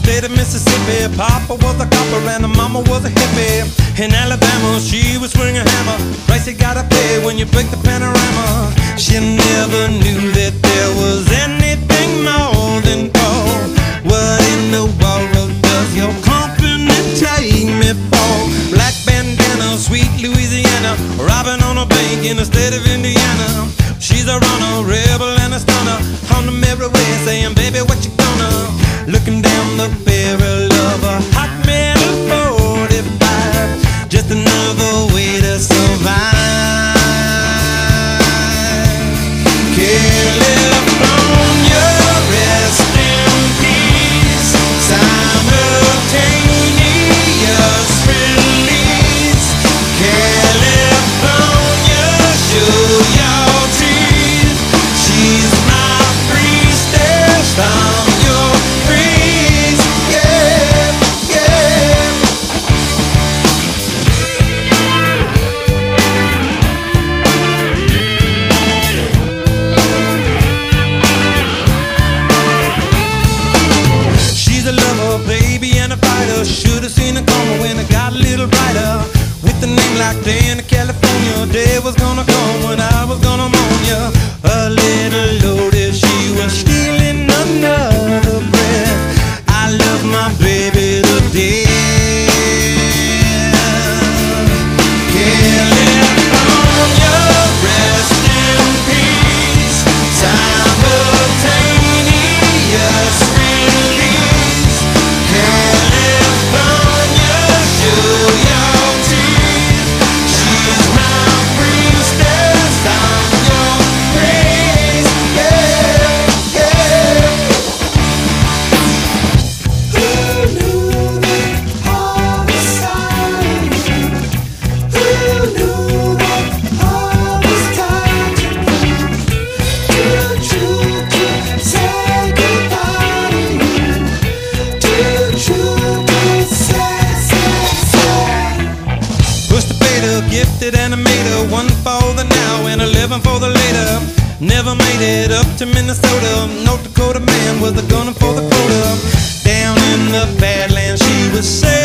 state of Mississippi. Papa was a copper and the mama was a hippie. In Alabama, she was swinging a hammer. Price you gotta pay when you break the panorama. She never knew that there was anything more than gold. What in the world does your company take me for? Black bandana, sweet Louisiana, robbing on a bank in the state of Indiana. She's a runner, rebel and a stunner, on the merry way saying, baby, what you gonna? Looking down the barrel of a hot metal 45, just another way to survive. California, rest in peace. Simultaneous release. California, show your teeth. She's my priestess from your breeze. Yeah, yeah. She's a lover, baby, and a fighter. Should've seen it coming when it got a little brighter. With a name like Dan in California, day was gonna come when I was gonna mourn ya. A little loaded, she was stealing another breath. I love my baby to death. California, rest in peace. Simultaneous release. California, show your teeth. She's my priestess, I'm your praise. Yeah, yeah. Who knew that all was silent? Who knew that all was time to prove? Too true to say goodbye to you. Too true to say. Pushed the beta, gifted animator, one for the now and 11 for the later. Never made it up to Minnesota. North Dakota man was a gunner for the quota. Down in the Badlands, she was safe.